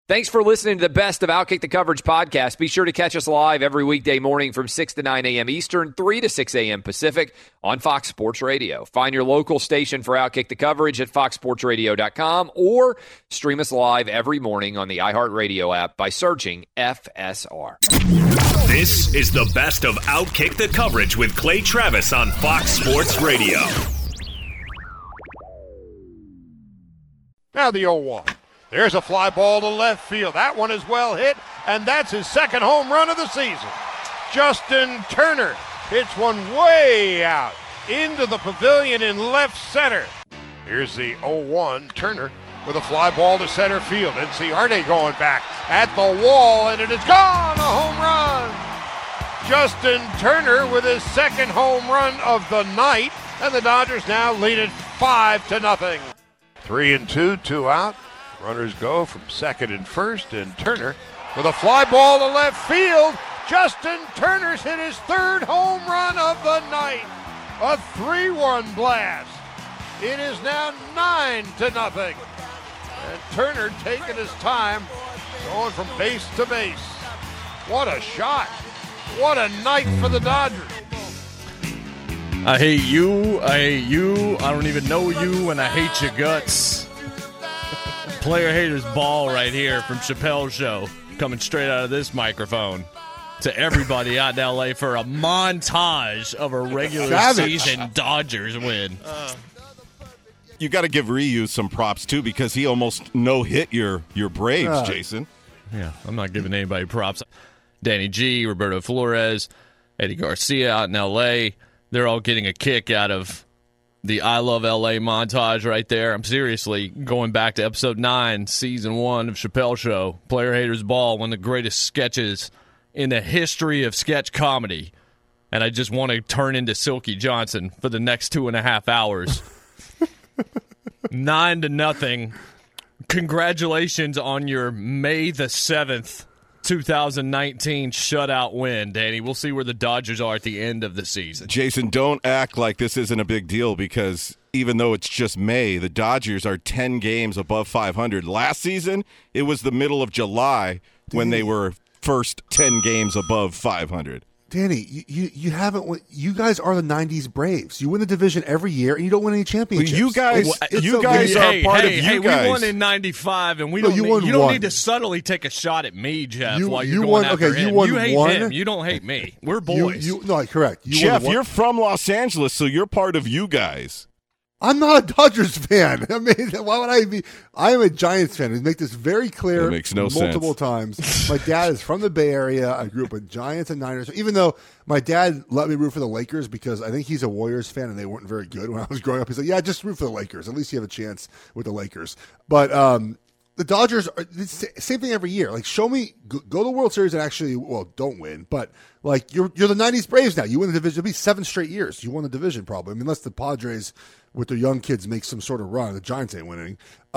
Thanks for listening to the best of Outkick the Coverage podcast. Be sure to catch us live every weekday morning from 6 to 9 a.m. Eastern, 3 to 6 a.m. Pacific on Fox Sports Radio. Find your local station for Outkick the Coverage at foxsportsradio.com or stream us live every morning on the iHeartRadio app by searching FSR. This is the best of Outkick the Coverage with Clay Travis on Fox Sports Radio. Now the 0-1. There's a fly ball to left field. That one is well hit, and that's his second home run of the season. Justin Turner hits one way out into the pavilion in left center. Here's the 0-1. Turner with a fly ball to center field. Inciarte going back at the wall, and it is gone, a home run. Justin Turner with his second home run of the night, and the Dodgers now lead it 5-0. 3-2, 2 out. Runners go from second and first, and Turner with a fly ball to left field. Justin Turner's hit his third home run of the night. A 3-1 blast. It is now 9-0. And Turner taking his time, going from base to base. What a shot. What a night for the Dodgers. I hate you, I don't even know you, and I hate your guts. Player haters ball right here from Chappelle's Show, coming straight out of this microphone to everybody out in L.A. for a montage of a regular season Dodgers win. You got to give Ryu some props, too, because he almost no-hit your Braves, Jason. Yeah, I'm not giving anybody props. Danny G, Roberto Flores, Eddie Garcia out in L.A., they're all getting a kick out of the I Love L.A. montage right there. I'm seriously going back to episode 9, season 1 of Chappelle's Show. Player Haters Ball, one of the greatest sketches in the history of sketch comedy. And I just want to turn into Silky Johnson for the next 2.5 hours. 9-0. Congratulations on your May the 7th, 2019 shutout win, Danny. We'll see where the Dodgers are at the end of the season. Jason, don't act like this isn't a big deal, because even though it's just May, the Dodgers are 10 games above 500. Last season, it was the middle of July when they were first 10 games above 500. Danny, you haven't. You guys are the '90s Braves. You win the division every year, and you don't win any championships. You guys are part of you guys. We won in '95, and we don't. You don't need to subtly take a shot at me, Jeff. While you're going after him. You hate him. You don't hate me. We're boys. No, correct. Jeff, you're from Los Angeles, so you're part of you guys. I'm not a Dodgers fan. I mean, why would I be? I am a Giants fan. We make this very clear. That makes no multiple sense. times. My dad is from the Bay Area. I grew up with Giants and Niners. Even though my dad let me root for the Lakers because I think he's a Warriors fan and they weren't very good when I was growing up. He's like, yeah, just root for the Lakers. At least you have a chance with the Lakers. But the Dodgers are the same thing every year. Like, show me, go to the World Series and actually, don't win. But like, you're the '90s Braves now. You win the division. It'll be 7 straight years. You won the division probably. I mean, unless the Padres with their young kids make some sort of run. The Giants ain't winning.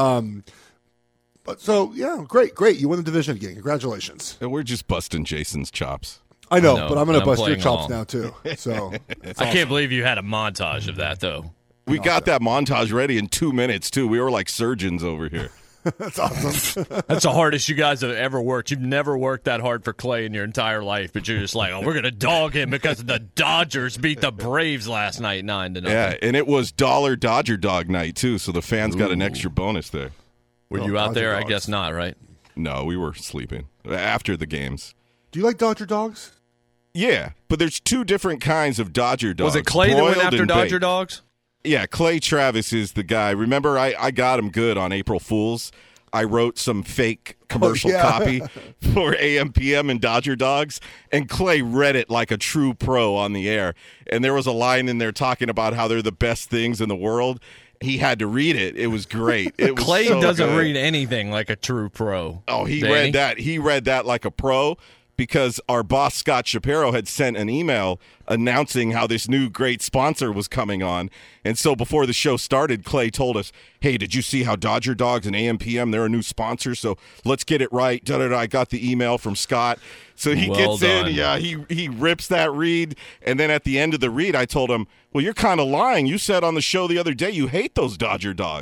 But so, yeah, great. You win the division again. Congratulations. And we're just busting Jason's chops. I know, but I'm going to bust your chops now, too. So I can't believe you had a montage of that, though. We got that montage ready in 2 minutes, too. We were like surgeons over here. That's awesome. That's the hardest you guys have ever worked. You've never worked that hard for Clay in your entire life, but you're just like, we're going to dog him because the Dodgers beat the Braves last night 9-0. Yeah, and it was $1 Dodger Dog night, too, so the fans got an extra bonus there. Were you out Dodger there? dogs. I guess not, right? No, we were sleeping after the games. Do you like Dodger dogs? Yeah, but there's 2 different kinds of Dodger dogs. Was it Clay that went broiled after and Dodger baked. dogs? Yeah, Clay Travis is the guy. Remember, I got him good on April Fool's. I wrote some fake commercial copy for AM/PM and Dodger Dogs, and Clay read it like a true pro on the air. And there was a line in there talking about how they're the best things in the world. He had to read it. It was great. It was Clay so doesn't good. read anything like a true pro. Oh, he Danny? read that. He read that like a pro because our boss, Scott Shapiro, had sent an email announcing how this new great sponsor was coming on. And so before the show started, Clay told us, hey, did you see how Dodger Dogs and AM/PM, they're a new sponsor, so let's get it right. Da-da-da. I got the email from Scott. So he Well gets done. in, yeah, he rips that read, and then at the end of the read, I told him, well, you're kind of lying. You said on the show the other day you hate those Dodger Dogs.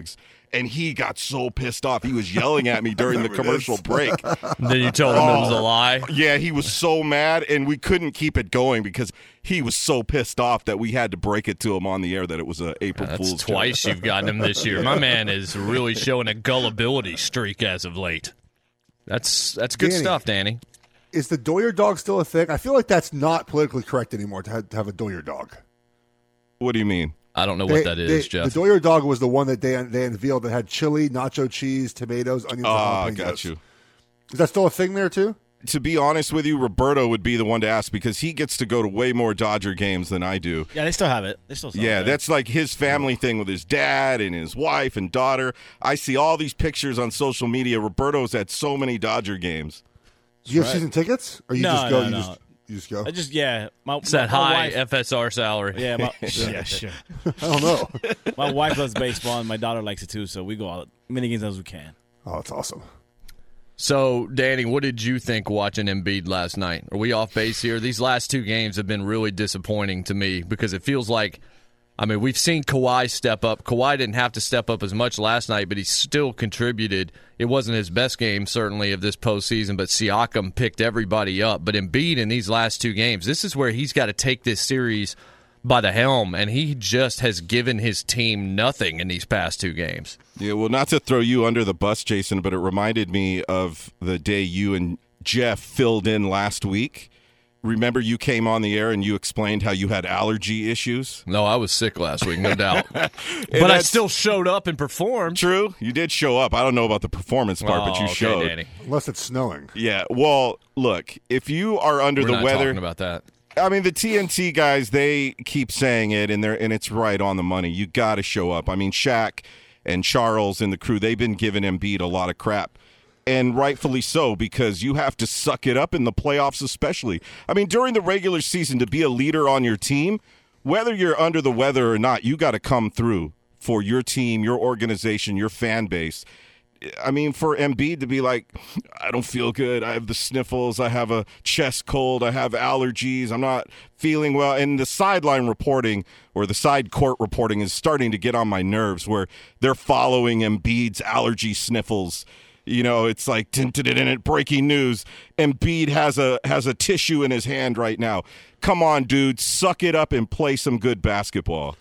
and he got so pissed off. He was yelling at me during the commercial break. Then you told him it was a lie? Yeah, he was so mad, and we couldn't keep it going because he was so pissed off that we had to break it to him on the air that it was an April Fool's That's twice you've gotten him this year. My man is really showing a gullibility streak as of late. That's good stuff, Danny. Is the Doyer dog still a thing? I feel like that's not politically correct anymore to have a Doyer dog. What do you mean? I don't know what that is, Jeff. The Doyer dog was the one that they unveiled that had chili, nacho cheese, tomatoes, onions, and jalapenos. Got you. Is that still a thing there, too? To be honest with you, Roberto would be the one to ask because he gets to go to way more Dodger games than I do. Yeah, they still have it. They still sell it. That's like his family thing with his dad and his wife and daughter. I see all these pictures on social media. Roberto's at so many Dodger games. Do you have season tickets? Or you just go? You just go? It's that high wife, FSR salary. Yeah, yeah, sure. I don't know. My wife loves baseball, and my daughter likes it too, so we go out many games as we can. Oh, that's awesome. So, Danny, what did you think watching Embiid last night? Are we off base here? These last two games have been really disappointing to me because it feels like, we've seen Kawhi step up. Kawhi didn't have to step up as much last night, but he still contributed. It wasn't his best game, certainly, of this postseason, but Siakam picked everybody up. But Embiid in these last two games, this is where he's got to take this series by the helm, and he just has given his team nothing in these past two games. Yeah, well, not to throw you under the bus, Jason, but it reminded me of the day you and Jeff filled in last week. Remember you came on the air and you explained how you had allergy issues? No, I was sick last week, no doubt. But I still showed up and performed. True. You did show up. I don't know about the performance part, but you showed. Danny. Unless it's snowing. Yeah. Well, look, if you are under We're the not weather. Talking about that. I mean, the TNT guys, they keep saying it, and it's right on the money. You got to show up. I mean, Shaq and Charles and the crew, they've been giving Embiid a lot of crap. And rightfully so, because you have to suck it up in the playoffs especially. I mean, during the regular season, to be a leader on your team, whether you're under the weather or not, you got to come through for your team, your organization, your fan base. I mean, for Embiid to be like, I don't feel good, I have the sniffles, I have a chest cold, I have allergies, I'm not feeling well. And the sideline reporting or the side court reporting is starting to get on my nerves where they're following Embiid's allergy sniffles. You know, it's like breaking news. Embiid has a tissue in his hand right now. Come on, dude, suck it up and play some good basketball.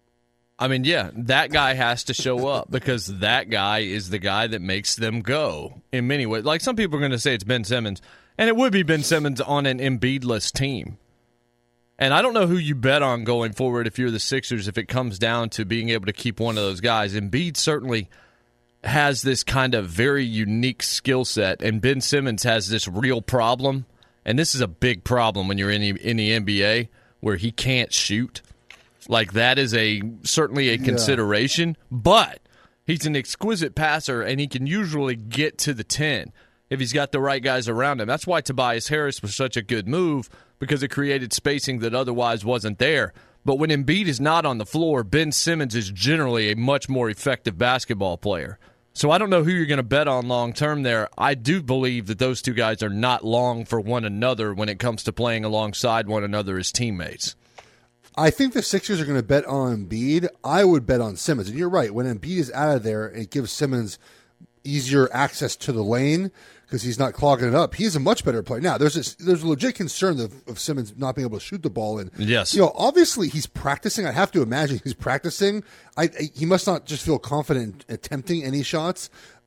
I mean, yeah, that guy has to show up because that guy is the guy that makes them go in many ways. Like some people are going to say it's Ben Simmons, and it would be Ben Simmons on an Embiid-less team. And I don't know who you bet on going forward if you're the Sixers if it comes down to being able to keep one of those guys. Embiid certainly has this kind of very unique skill set, and Ben Simmons has this real problem, and this is a big problem when you're in the NBA where he can't shoot. Like, that is certainly a consideration, but he's an exquisite passer, and he can usually get to the 10 if he's got the right guys around him. That's why Tobias Harris was such a good move, because it created spacing that otherwise wasn't there. But when Embiid is not on the floor, Ben Simmons is generally a much more effective basketball player. So I don't know who you're going to bet on long-term there. I do believe that those two guys are not long for one another when it comes to playing alongside one another as teammates. I think the Sixers are going to bet on Embiid. I would bet on Simmons. And you're right. When Embiid is out of there, it gives Simmons easier access to the lane because he's not clogging it up. He's a much better player. Now, there's a legit concern of Simmons not being able to shoot the ball. And, yes. Obviously he's practicing. I have to imagine he's practicing. He must not just feel confident in attempting any shots.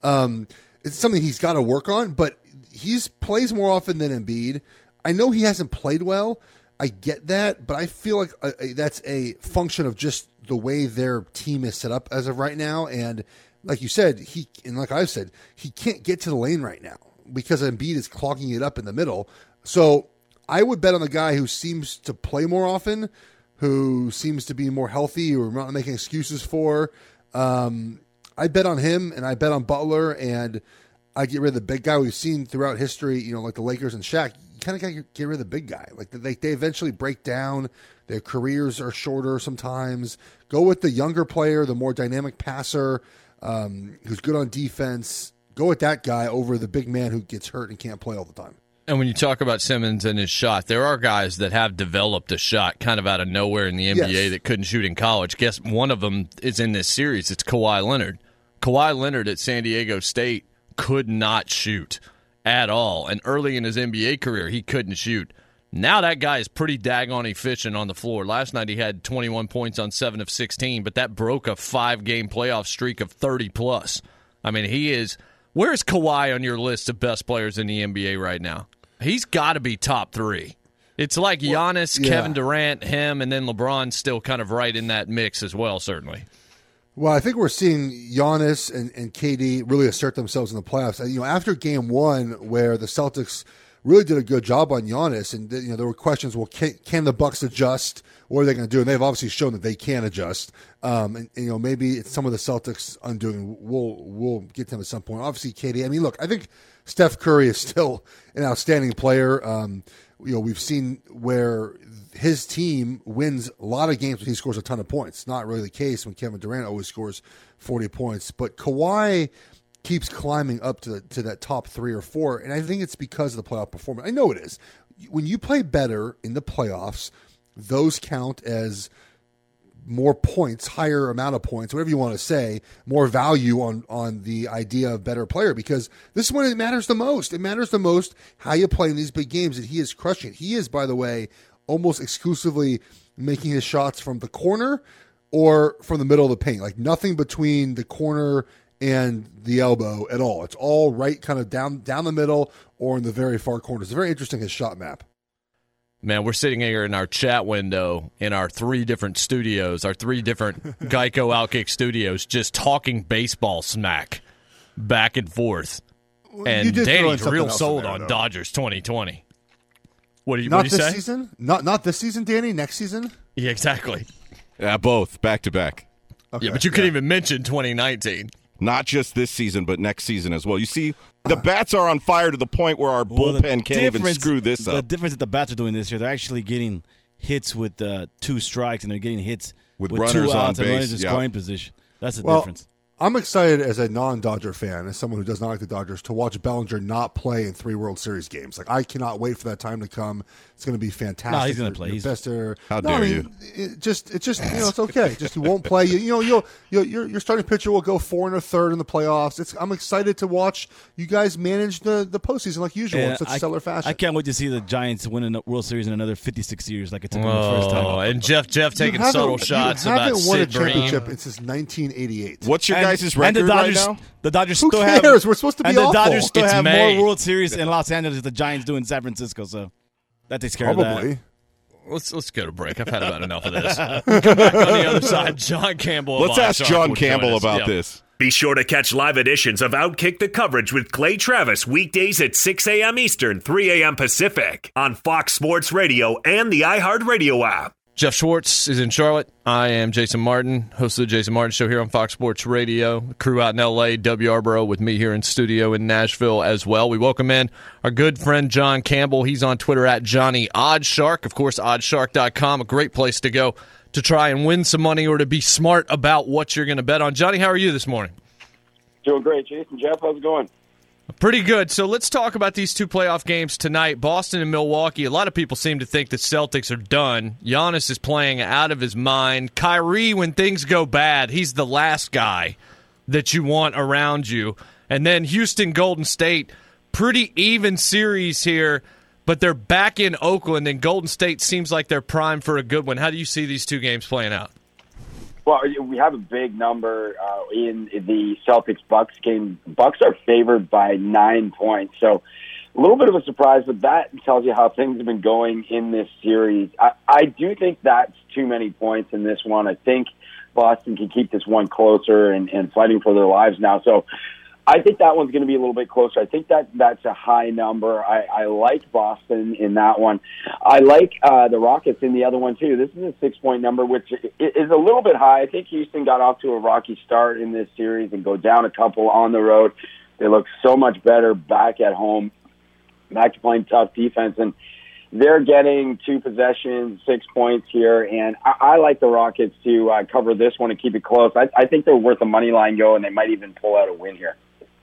It's something he's got to work on, but he plays more often than Embiid. I know he hasn't played well. I get that, but I feel like that's a function of just the way their team is set up as of right now. And like you said, like I've said, he can't get to the lane right now because Embiid is clogging it up in the middle. So I would bet on the guy who seems to play more often, who seems to be more healthy or not making excuses for. I bet on him, and I bet on Butler, and I get rid of the big guy we've seen throughout history, like the Lakers and Shaq. You kind of got to get rid of the big guy. Like they eventually break down. Their careers are shorter sometimes. Go with the younger player, the more dynamic passer, who's good on defense. Go with that guy over the big man who gets hurt and can't play all the time. And when you talk about Simmons and his shot, there are guys that have developed a shot kind of out of nowhere in the NBA that couldn't shoot in college. Guess one of them is in this series. It's Kawhi Leonard. Kawhi Leonard at San Diego State could not shoot at all. And early in his NBA career, he couldn't shoot. Now that guy is pretty daggone efficient on the floor. Last night he had 21 points on 7 of 16, but that broke a 5-game playoff streak of 30-plus. I mean, he is – where's Kawhi on your list of best players in the NBA right now? He's got to be top 3. It's like Giannis, Kevin Durant, him, and then LeBron still kind of right in that mix as well, certainly. Well, I think we're seeing Giannis and KD really assert themselves in the playoffs. After Game 1 where the Celtics – really did a good job on Giannis, and there were questions. Well, can the Bucks adjust? What are they going to do? And they've obviously shown that they can adjust. And maybe it's some of the Celtics undoing. We'll get to them at some point. Obviously, KD. I mean, look, I think Steph Curry is still an outstanding player. We've seen where his team wins a lot of games when he scores a ton of points. Not really the case when Kevin Durant always scores 40 points, but Kawhi keeps climbing up to that top 3 or 4, and I think it's because of the playoff performance. I know it is. When you play better in the playoffs, those count as more points, higher amount of points, whatever you want to say, more value on the idea of better player, because this is when it matters the most. It matters the most how you play in these big games, and he is crushing it. He is, by the way, almost exclusively making his shots from the corner or from the middle of the paint, like nothing between the corner and the elbow at all. It's all right kind of down the middle or in the very far corners. It's very interesting, his shot map. Man, we're sitting here in our chat window in our 3 different studios, our 3 different Geico Outkick studios, just talking baseball smack back and forth. And Danny's real sold on Dodgers 2020. What do you say? Not this season? Not this season, Danny? Next season? Yeah, exactly. Yeah, both, back-to-back. Okay, yeah, but you couldn't even mention 2019. Not just this season, but next season as well. You see, the bats are on fire to the point where our bullpen can't even screw this up. The difference that the bats are doing this year, they're actually getting hits with 2 strikes, and they're getting hits with runners 2 on outs and base. runners in scoring position. That's the Well, difference. I'm excited as a non-Dodger fan, as someone who does not like the Dodgers, to watch Bellinger not play in 3 World Series games. Like, I cannot wait for that time to come. It's going to be fantastic. No, he's going to play. He's best hitter. How dare you? It's just it's okay. Just he won't play. Your starting pitcher will go 4 1/3 in the playoffs. I'm excited to watch you guys manage the postseason like usual in such stellar fashion. I can't wait to see the Giants win a World Series in another 56 years, like it took them the first time. And Jeff taking subtle shots about haven't won a Sid Bream. championship since 1988. What's your guys' record right now? The Dodgers Who still cares? have. We're supposed to be and the awful. Dodgers still It's have May. more World Series in Los Angeles than the Giants do in San Francisco. So that takes care of that. Probably. Let's go to break. I've had about enough of this. Come back on the other side, John Campbell. Let's ask John Campbell about this. Be sure to catch live editions of Outkick the Coverage with Clay Travis weekdays at 6 a.m. Eastern, 3 a.m. Pacific on Fox Sports Radio and the iHeartRadio app. Jeff Schwartz is in Charlotte. I am Jason Martin, host of the Jason Martin Show here on Fox Sports Radio. Crew out in L.A., W. Arborough with me here in studio in Nashville as well. We welcome in our good friend John Campbell. He's on Twitter at Johnny Oddshark. Of course, oddshark.com, a great place to go to try and win some money or to be smart about what you're going to bet on. Johnny, how are you this morning? Doing great, Jason. Jeff, how's it going? Pretty good. So let's talk about these 2 playoff games tonight, Boston and Milwaukee. A lot of people seem to think the Celtics are done. Giannis is playing out of his mind. Kyrie, when things go bad, he's the last guy that you want around you. And then Houston, Golden State, pretty even series here, but they're back in Oakland, and Golden State seems like they're primed for a good one. How do you see these 2 games playing out? Well, we have a big number in the Celtics-Bucks game. Bucks are favored by 9 points, so a little bit of a surprise, but that tells you how things have been going in this series. I do think that's too many points in this one. I think Boston can keep this one closer and fighting for their lives now. So I think that one's going to be a little bit closer. I think that's a high number. I like Boston in that one. I like the Rockets in the other one, too. This is a 6-point number, which is a little bit high. I think Houston got off to a rocky start in this series and go down a couple on the road. They look so much better back at home, back to playing tough defense. And they're getting 2 possessions, 6 points here. And I like the Rockets to cover this one and keep it close. I think they're worth a money line go, and they might even pull out a win here.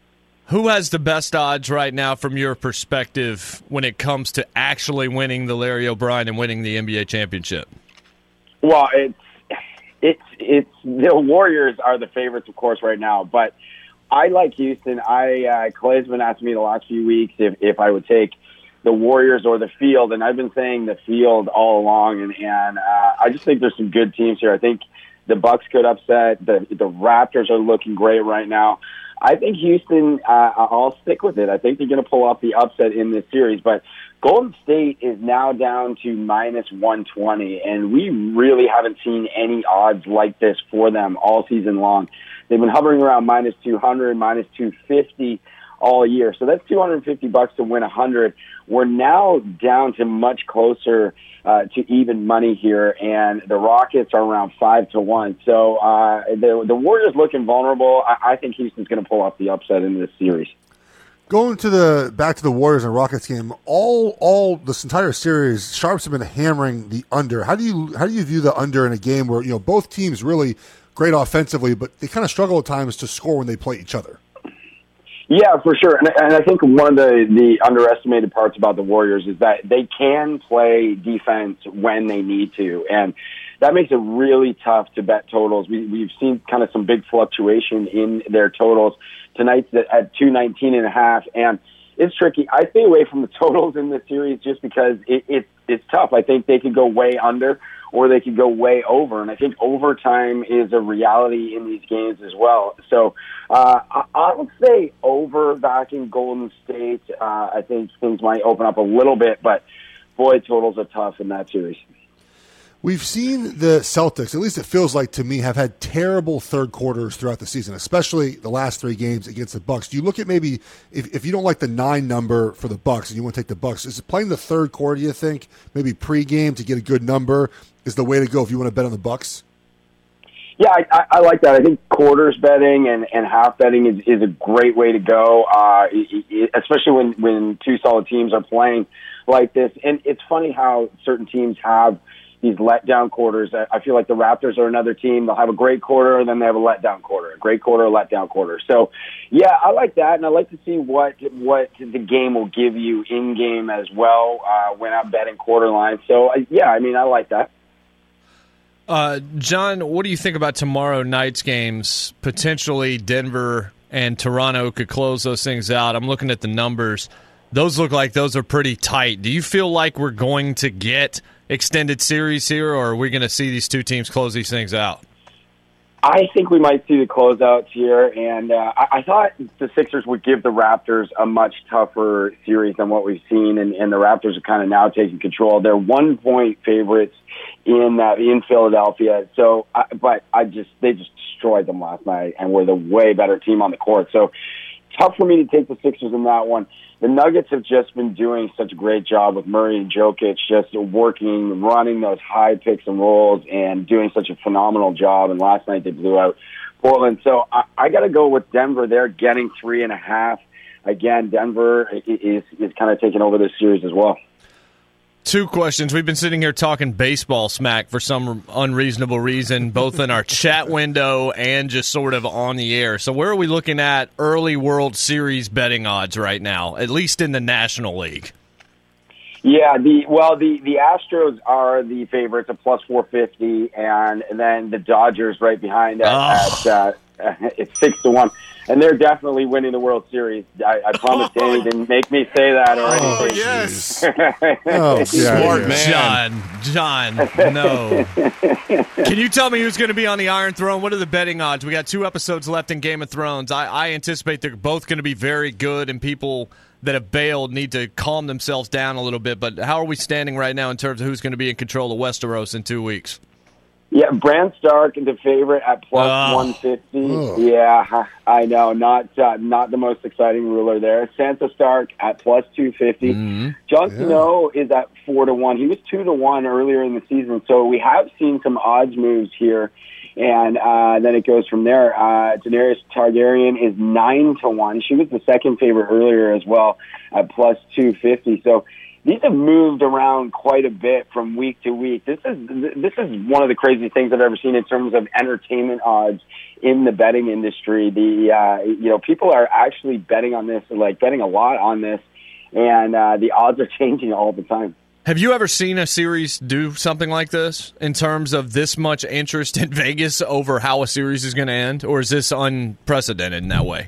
Who has the best odds right now from your perspective when it comes to actually winning the Larry O'Brien and winning the NBA championship? Well, it's the Warriors are the favorites, of course, right now. But I like Houston. Clay's been asking me the last few weeks if I would take the Warriors or the field, and I've been saying the field all along. And I just think there's some good teams here. I think the Bucks could upset. The Raptors are looking great right now. I think Houston, I'll stick with it. I think they're going to pull off the upset in this series. But Golden State is now down to minus 120, and we really haven't seen any odds like this for them all season long. They've been hovering around minus 200, minus 250 all year. So that's $250 to win 100. We're now down to much closer to even money here, and the Rockets are around 5-1. So the Warriors looking vulnerable. I think Houston's going to pull off the upset in this series. Going to back to the Warriors and Rockets game, all this entire series, Sharps have been hammering the under. How do you view the under in a game where both teams really great offensively, but they kind of struggle at times to score when they play each other? Yeah, for sure. And I think one of the underestimated parts about the Warriors is that they can play defense when they need to. And that makes it really tough to bet totals. We've seen kind of some big fluctuation in their totals. Tonight's at 219.5, and it's tricky. I stay away from the totals in this series just because it's tough. I think they could go way under or they could go way over, and I think overtime is a reality in these games as well. So I would say over back in Golden State. I think things might open up a little bit, but boy, totals are tough in that series. We've seen the Celtics, at least it feels like to me, have had terrible third quarters throughout the season, especially the last three games against the Bucks. Do you look at maybe, if you don't like the 9 number for the Bucks and you want to take the Bucks, is it playing the third quarter, do you think? Maybe pregame to get a good number is the way to go if you want to bet on the Bucks? Yeah, I like that. I think quarters betting and half betting is a great way to go, especially when two solid teams are playing like this. And it's funny how certain teams have these letdown quarters. I feel like the Raptors are another team. They'll have a great quarter, and then they have a letdown quarter. A great quarter, a letdown quarter. So, yeah, I like that, and I like to see what the game will give you in-game as well when I'm betting quarter lines. So, yeah, I mean, I like that. John, what do you think about tomorrow night's games? Potentially Denver and Toronto could close those things out. I'm looking at the numbers. Those look like those are pretty tight. Do you feel like we're going to get extended series here, or are we going to see these two teams close these things out? I think we might see the closeouts here, and I thought the Sixers would give the Raptors a much tougher series than what we've seen, and the Raptors are kind of now taking control. They're 1-point favorites in Philadelphia, so they just destroyed them last night, and were the way better team on the court. So tough for me to take the Sixers in that one. The Nuggets have just been doing such a great job with Murray and Jokic, just running those high picks and rolls and doing such a phenomenal job. And last night they blew out Portland. So I got to go with Denver. They're getting 3.5. Again, Denver is kind of taking over this series as well. Two questions. We've been sitting here talking baseball smack for some unreasonable reason, both in our chat window and just sort of on the air. So where are we looking at early World Series betting odds right now, at least in the National League? Yeah, the Astros are the favorites at plus 450, and then the Dodgers right behind at it's 6-1. And they're definitely winning the World Series. I promise Danny didn't make me say that or anything. Oh, yes. Smart man. John, no. Can you tell me who's going to be on the Iron Throne? What are the betting odds? We got 2 episodes left in Game of Thrones. I anticipate they're both going to be very good, and people that have bailed need to calm themselves down a little bit. But how are we standing right now in terms of who's going to be in control of Westeros in 2 weeks? Yeah, Bran Stark, the favorite at plus 150. Yeah, I know. Not the most exciting ruler there. Sansa Stark at plus 250. Mm-hmm. Jon Snow is at 4-1. He was 2-1 earlier in the season, so we have seen some odds moves here, and then it goes from there. Daenerys Targaryen is 9-1. She was the second favorite earlier as well at plus 250. So these have moved around quite a bit from week to week. This is one of the crazy things I've ever seen in terms of entertainment odds in the betting industry. People are actually betting on this, like betting a lot on this, and the odds are changing all the time. Have you ever seen a series do something like this in terms of this much interest in Vegas over how a series is going to end, or is this unprecedented in that way?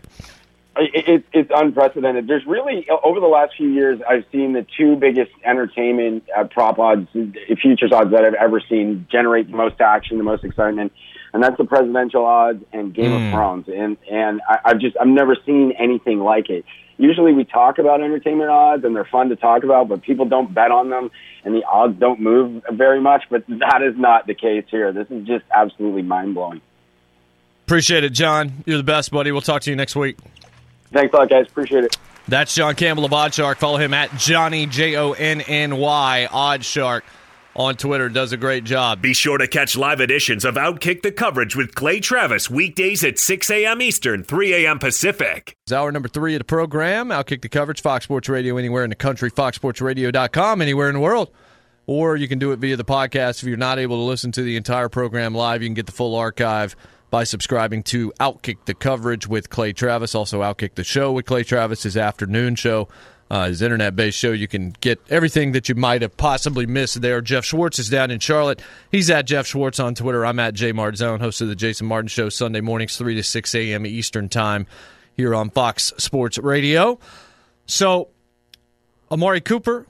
It's unprecedented. There's really, over the last few years, I've seen the two biggest entertainment prop odds, futures odds that I've ever seen generate the most action, the most excitement, and that's the presidential odds and Game of Thrones. And I've never seen anything like it. Usually we talk about entertainment odds, and they're fun to talk about, but people don't bet on them, and the odds don't move very much. But that is not the case here. This is just absolutely mind-blowing. Appreciate it, John. You're the best, buddy. We'll talk to you next week. Thanks a lot, guys. Appreciate it. That's John Campbell of OddsShark. Follow him at Johnny, Jonny, OddsShark on Twitter. Does a great job. Be sure to catch live editions of Outkick the Coverage with Clay Travis weekdays at 6 a.m. Eastern, 3 a.m. Pacific. It's hour number 3 of the program. Outkick the Coverage, Fox Sports Radio, anywhere in the country, foxsportsradio.com, anywhere in the world. Or you can do it via the podcast. If you're not able to listen to the entire program live, you can get the full archive by subscribing to Outkick the Coverage with Clay Travis. Also, Outkick the Show with Clay Travis, his afternoon show. His internet-based show. You can get everything that you might have possibly missed there. Jeff Schwartz is down in Charlotte. He's at Jeff Schwartz on Twitter. I'm at J Martzone, host of the Jason Martin Show, Sunday mornings, 3 to 6 a.m. Eastern Time here on Fox Sports Radio. So, Amari Cooper,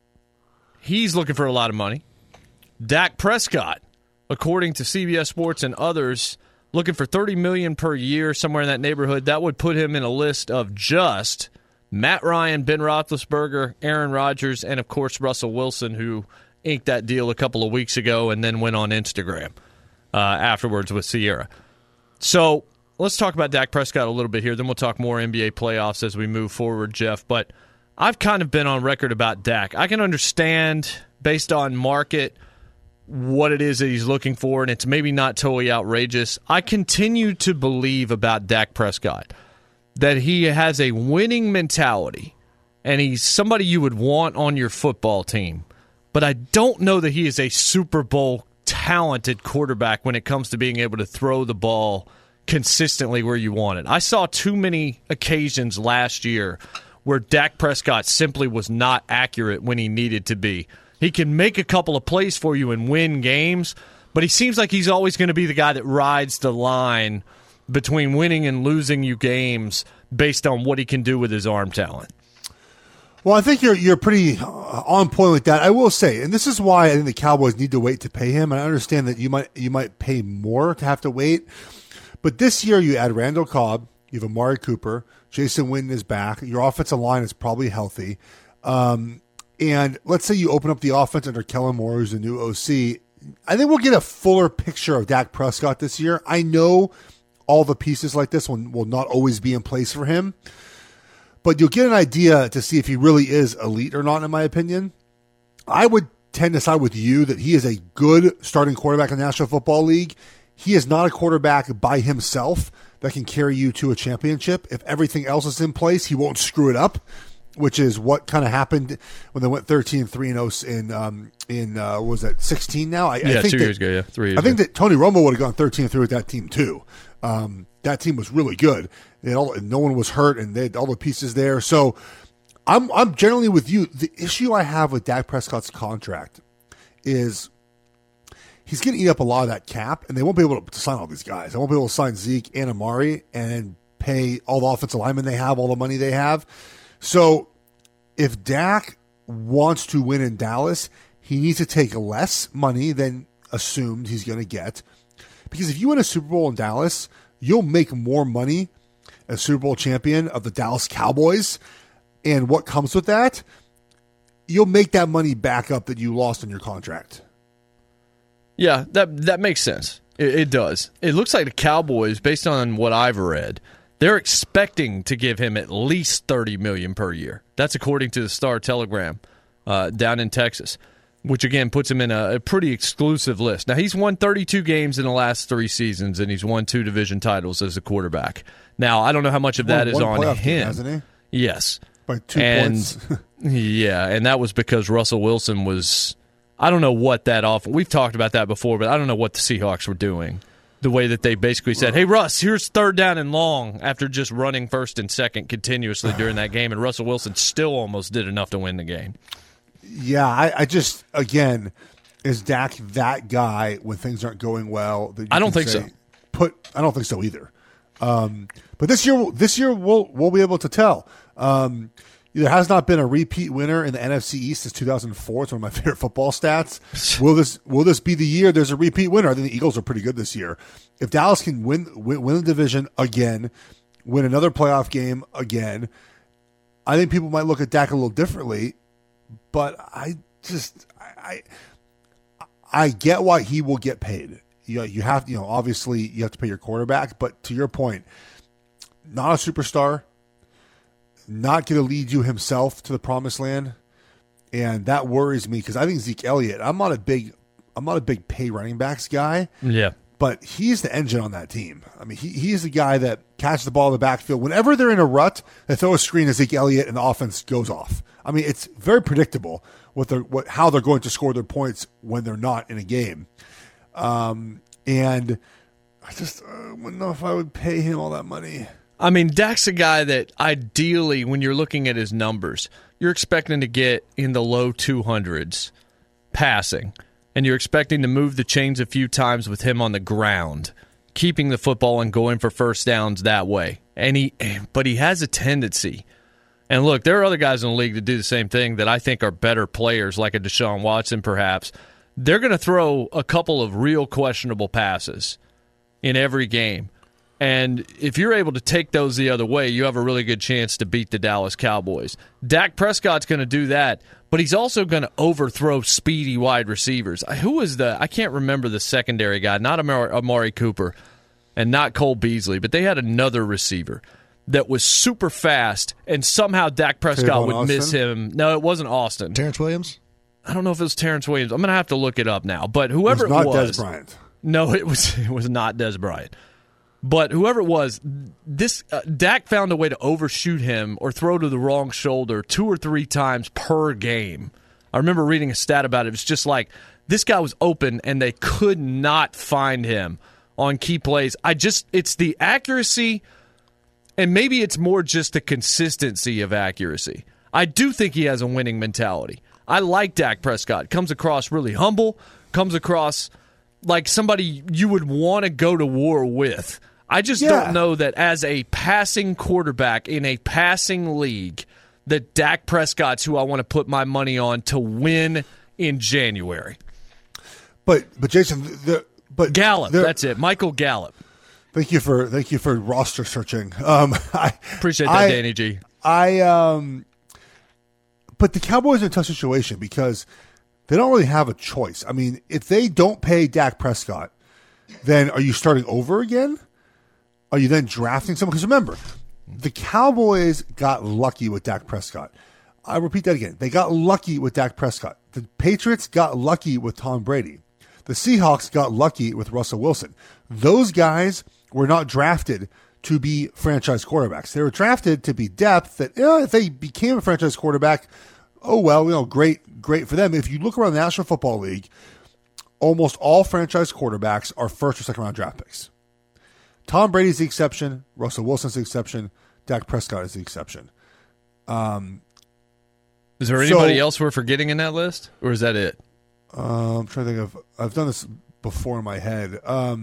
he's looking for a lot of money. Dak Prescott, according to CBS Sports and others, looking for $30 million per year, somewhere in that neighborhood. That would put him in a list of just Matt Ryan, Ben Roethlisberger, Aaron Rodgers, and, of course, Russell Wilson, who inked that deal a couple of weeks ago and then went on Instagram afterwards with Sierra. So let's talk about Dak Prescott a little bit here. Then we'll talk more NBA playoffs as we move forward, Jeff. But I've kind of been on record about Dak. I can understand, based on market, what it is that he's looking for, and it's maybe not totally outrageous. I continue to believe about Dak Prescott that he has a winning mentality, and he's somebody you would want on your football team. But I don't know that he is a Super Bowl talented quarterback when it comes to being able to throw the ball consistently where you want it. I saw too many occasions last year where Dak Prescott simply was not accurate when he needed to be. He can make a couple of plays for you and win games, but he seems like he's always going to be the guy that rides the line between winning and losing you games based on what he can do with his arm talent. Well, I think you're pretty on point with that. I will say, and this is why I think the Cowboys need to wait to pay him. And I understand that you might pay more to have to wait. But this year you add Randall Cobb, you have Amari Cooper, Jason Witten is back. Your offensive line is probably healthy. And let's say you open up the offense under Kellen Moore, who's the new OC. I think we'll get a fuller picture of Dak Prescott this year. I know all the pieces like this will not always be in place for him, but you'll get an idea to see if he really is elite or not, in my opinion. I would tend to side with you that he is a good starting quarterback in the National Football League. He is not a quarterback by himself that can carry you to a championship. If everything else is in place, he won't screw it up, which is what kind of happened when they went 13-3-0 in what was that, 16 now? I think 2 years ago, yeah. 3 years I think ago. that Tony Romo would have gone 13-3 with that team too. That team was really good. No one was hurt, and they had all the pieces there. So I'm generally with you. The issue I have with Dak Prescott's contract is he's going to eat up a lot of that cap, and they won't be able to sign all these guys. They won't be able to sign Zeke and Amari and pay all the offensive linemen they have, all the money they have. So if Dak wants to win in Dallas, he needs to take less money than assumed he's going to get. Because if you win a Super Bowl in Dallas, you'll make more money as Super Bowl champion of the Dallas Cowboys. And what comes with that, you'll make that money back up that you lost in your contract. Yeah, that makes sense. It does. It looks like the Cowboys, based on what I've read, they're expecting to give him at least $30 million per year. That's according to the Star-Telegram down in Texas, which, again, puts him in a pretty exclusive list. Now, he's won 32 games in the last 3 seasons, and he's won 2 division titles as a quarterback. Now, I don't know how much of that is on him. Game, hasn't he? Yes. By 2 points. Yeah, and that was because Russell Wilson was – I don't know what that – we've talked about that before, but I don't know what the Seahawks were doing. The way that they basically said, hey, Russ, here's 3rd down and long after just running 1st and 2nd continuously during that game, and Russell Wilson still almost did enough to win the game. Yeah, I just, again, is Dak that guy when things aren't going well? That I don't think so. I don't think so either. But this year we'll be able to tell. There has not been a repeat winner in the NFC East since 2004. It's one of my favorite football stats. Will this be the year there's a repeat winner? I think the Eagles are pretty good this year. If Dallas can win the division again, win another playoff game again, I think people might look at Dak a little differently. But I get why he will get paid. You have, obviously you have to pay your quarterback, but to your point, not a superstar, not going to lead you himself to the promised land, and that worries me because I think Zeke Elliott. I'm not a big pay running backs guy. Yeah, but he's the engine on that team. I mean, he's the guy that catches the ball in the backfield whenever they're in a rut. They throw a screen to Zeke Elliott, and the offense goes off. I mean, it's very predictable how they're going to score their points when they're not in a game. And I just wouldn't know if I would pay him all that money. I mean, Dak's a guy that ideally, when you're looking at his numbers, you're expecting to get in the low 200s passing, and you're expecting to move the chains a few times with him on the ground, keeping the football and going for first downs that way. But he has a tendency. And look, there are other guys in the league that do the same thing that I think are better players, like a Deshaun Watson perhaps. They're going to throw a couple of real questionable passes in every game. And if you're able to take those the other way, you have a really good chance to beat the Dallas Cowboys. Dak Prescott's going to do that, but he's also going to overthrow speedy wide receivers. Who was I can't remember the secondary guy, not Amari Cooper and not Cole Beasley, but they had another receiver that was super fast, and somehow Dak Prescott would miss him. No, it wasn't Austin. Terrence Williams? I don't know if it was Terrence Williams. I'm going to have to look it up now. But whoever it was. Not Dez Bryant. No, it was not Dez Bryant. But whoever it was, Dak found a way to overshoot him or throw to the wrong shoulder 2 or 3 times per game. I remember reading a stat about it. It was just like this guy was open and they could not find him on key plays. It's the accuracy, and maybe it's more just the consistency of accuracy. I do think he has a winning mentality. I like Dak Prescott. Comes across really humble, comes across like somebody you would want to go to war with. I just don't know that as a passing quarterback in a passing league that Dak Prescott's who I want to put my money on to win in January. But Jason, Gallup, that's it. Michael Gallup. Thank you for roster searching. I appreciate that, Danny G. But the Cowboys are in a tough situation because they don't really have a choice. I mean, if they don't pay Dak Prescott, then are you starting over again? Are you then drafting someone? Because remember, the Cowboys got lucky with Dak Prescott. I repeat that again. They got lucky with Dak Prescott. The Patriots got lucky with Tom Brady. The Seahawks got lucky with Russell Wilson. Those guys were not drafted to be franchise quarterbacks. They were drafted to be depth that if they became a franchise quarterback, oh well, great for them. If you look around the National Football League, almost all franchise quarterbacks are first or second round draft picks. Tom Brady's the exception. Russell Wilson's the exception. Dak Prescott is the exception. Is there anybody else we're forgetting in that list, or is that it? I'm trying to think of. I've done this before in my head. I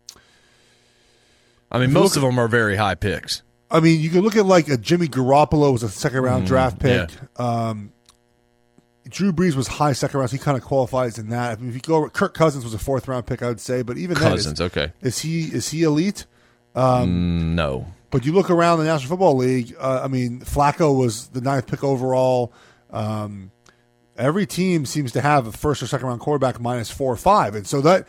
mean, most of them are very high picks. I mean, you can look at like a Jimmy Garoppolo was a second round draft pick. Yeah. Drew Brees was high second round, so he kind of qualifies in that. I mean, if you go over, Kirk Cousins was a 4th round pick, I would say, but even Cousins, okay, is he elite? No. But you look around the National Football League. I mean, Flacco was the 9th pick overall. Every team seems to have a first or second round quarterback minus 4 or 5, and so that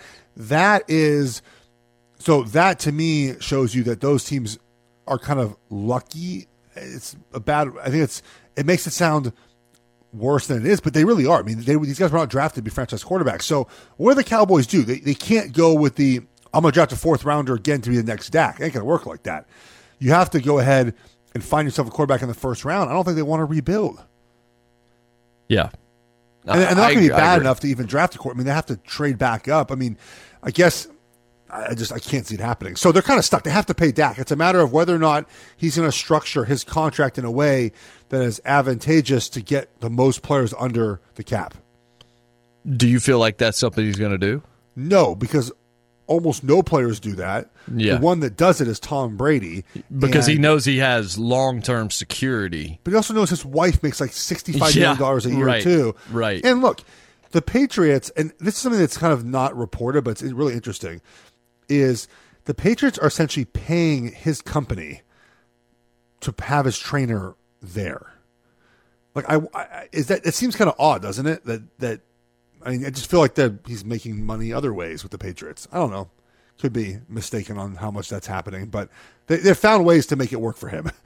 to me shows you that those teams are kind of lucky. It makes it sound worse than it is, but they really are. I mean, these guys were not drafted to be franchise quarterbacks. So what do the Cowboys do? They can't go with the I'm going to draft a 4th rounder again to be the next Dak. It ain't going to work like that. You have to go ahead and find yourself a quarterback in the 1st round. I don't think they want to rebuild. Yeah. And they're not going to be bad enough to even draft a quarterback. I mean, they have to trade back up. I mean, I guess I can't see it happening. So they're kind of stuck. They have to pay Dak. It's a matter of whether or not he's going to structure his contract in a way that is advantageous to get the most players under the cap. Do you feel like that's something he's going to do? No, because almost no players do that. Yeah. The one that does it is Tom Brady. Because he knows he has long-term security. But he also knows his wife makes like $65 million a year, too. Right. And look, the Patriots, and this is something that's kind of not reported, but it's really interesting, is the Patriots are essentially paying his company to have his trainer there. Like, it seems kind of odd, doesn't it? That I mean, I just feel like that he's making money other ways with the Patriots. I don't know. Could be mistaken on how much that's happening, but they've found ways to make it work for him.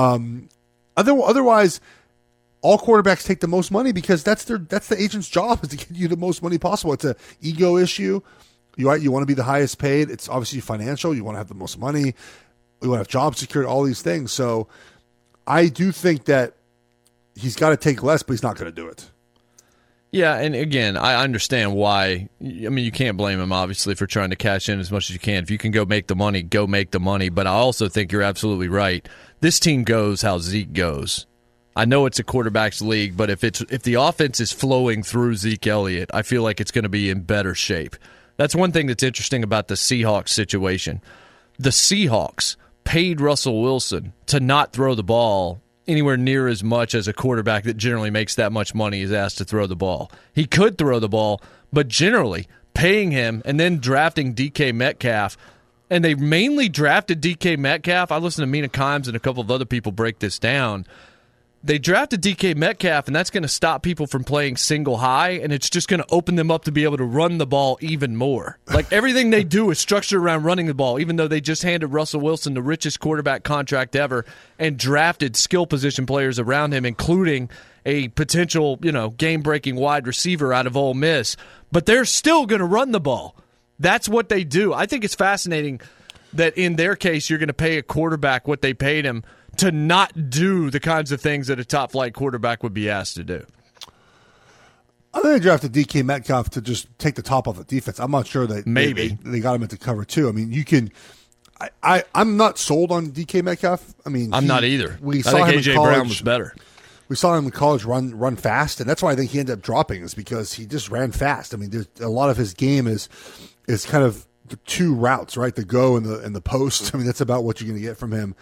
Otherwise, all quarterbacks take the most money because that's the agent's job, is to get you the most money possible. It's an ego issue. You want to be the highest paid. It's obviously financial. You want to have the most money. You want to have job security, all these things. So I do think that he's got to take less, but he's not going to do it. Yeah, and again, I understand why. I mean, you can't blame him, obviously, for trying to cash in as much as you can. If you can go make the money, go make the money. But I also think you're absolutely right. This team goes how Zeke goes. I know it's a quarterback's league, but if the offense is flowing through Zeke Elliott, I feel like it's going to be in better shape. That's one thing that's interesting about the Seahawks situation. The Seahawks paid Russell Wilson to not throw the ball anywhere near as much as a quarterback that generally makes that much money is asked to throw the ball. He could throw the ball, but generally paying him and then drafting DK Metcalf, and they mainly drafted DK Metcalf. I listened to Mina Kimes and a couple of other people break this down. They drafted DK Metcalf, and that's going to stop people from playing single high, and it's just going to open them up to be able to run the ball even more. Like, everything they do is structured around running the ball, even though they just handed Russell Wilson the richest quarterback contract ever and drafted skill position players around him, including a potential, game-breaking wide receiver out of Ole Miss. But they're still going to run the ball. That's what they do. I think it's fascinating that in their case, you're going to pay a quarterback what they paid him to not do the kinds of things that a top-flight quarterback would be asked to do. I think they drafted DK Metcalf to just take the top off the defense. I'm not sure that maybe they got him into cover too. I mean, you can. I'm not sold on DK Metcalf. I mean, I'm not either. I think AJ Brown was better. We saw him in college run fast, and that's why I think he ended up dropping, is because he just ran fast. I mean, there's a lot of his game is kind of the two routes, right? The go and the post. I mean, that's about what you're going to get from him.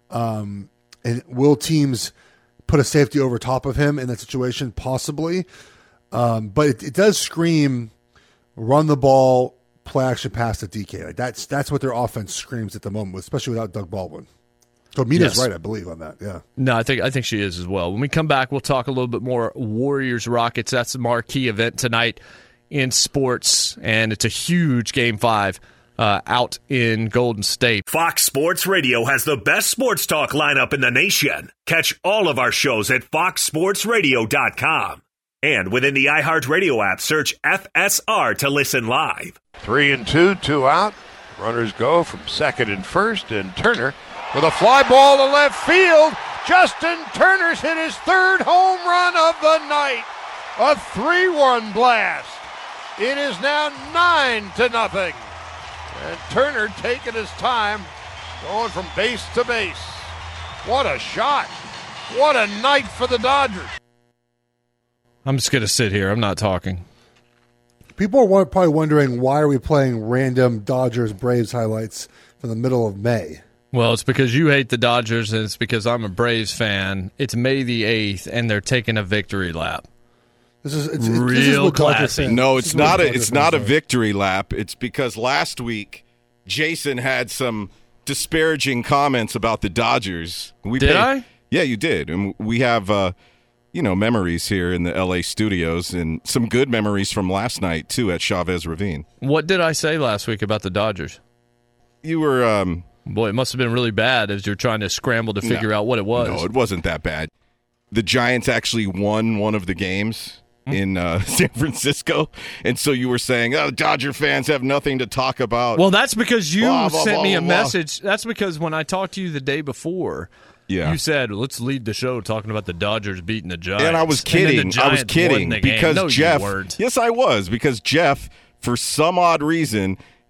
And will teams put a safety over top of him in that situation? Possibly. But it does scream run the ball, play action pass to DK. Like that's what their offense screams at the moment, especially without Doug Baldwin. So Mina's right, I believe, on that. Yeah. No, I think she is as well. When we come back, we'll talk a little bit more Warriors Rockets. That's the marquee event tonight in sports, and it's a huge Game 5. Out in Golden State. Fox Sports Radio has the best sports talk lineup in the nation. Catch all of our shows at foxsportsradio.com. And within the iHeartRadio app, search FSR to listen live. 3-2, 2 out. Runners go from second and first, and Turner with a fly ball to left field. Justin Turner's hit his third home run of the night. A 3-1 blast. It is now 9-0. And Turner taking his time, going from base to base. What a shot. What a night for the Dodgers. I'm just going to sit here. I'm not talking. People are probably wondering, why are we playing random Dodgers-Braves highlights from the middle of May? Well, it's because you hate the Dodgers, and it's because I'm a Braves fan. It's May the 8th, and they're taking a victory lap. It's real classy. No, it's not a victory lap. It's because last week Jason had some disparaging comments about the Dodgers. Did I? Yeah, you did. And we have memories here in the LA studios, and some good memories from last night too at Chavez Ravine. What did I say last week about the Dodgers? You were boy, it must have been really bad as you're trying to scramble to figure out what it was. No, it wasn't that bad. The Giants actually won one of the games in San Francisco, and so you were saying, Dodger fans have nothing to talk about. Well, that's because you sent me a blah. message. That's because when I talked to you the day before, you said, let's lead the show talking about the Dodgers beating the Giants. And I was kidding. Because no, Jeff, yes, I was, because Jeff, for some odd reason,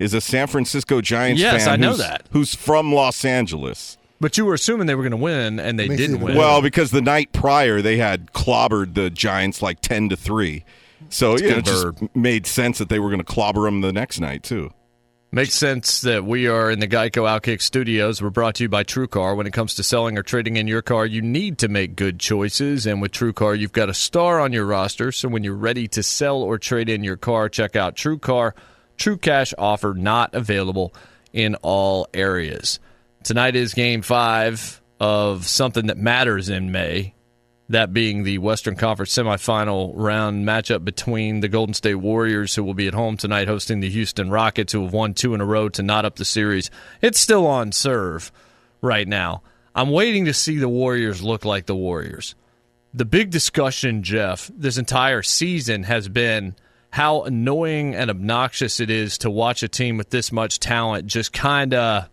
is a San Francisco Giants fan. Yes, I know that. Who's from Los Angeles. But you were assuming they were going to win, and they didn't win. Well, because the night prior they had clobbered the Giants like 10-3. So it just made sense that they were going to clobber them the next night, too. Makes sense that we are in the Geico Outkick studios. We're brought to you by TrueCar. When it comes to selling or trading in your car, you need to make good choices. And with TrueCar, you've got a star on your roster. So when you're ready to sell or trade in your car, check out TrueCar. True cash offer not available in all areas. Tonight is Game 5 of something that matters in May, that being the Western Conference semifinal round matchup between the Golden State Warriors, who will be at home tonight hosting the Houston Rockets, who have won 2 in a row to knot up the series. It's still on serve right now. I'm waiting to see the Warriors look like the Warriors. The big discussion, Jeff, this entire season has been how annoying and obnoxious it is to watch a team with this much talent just kind of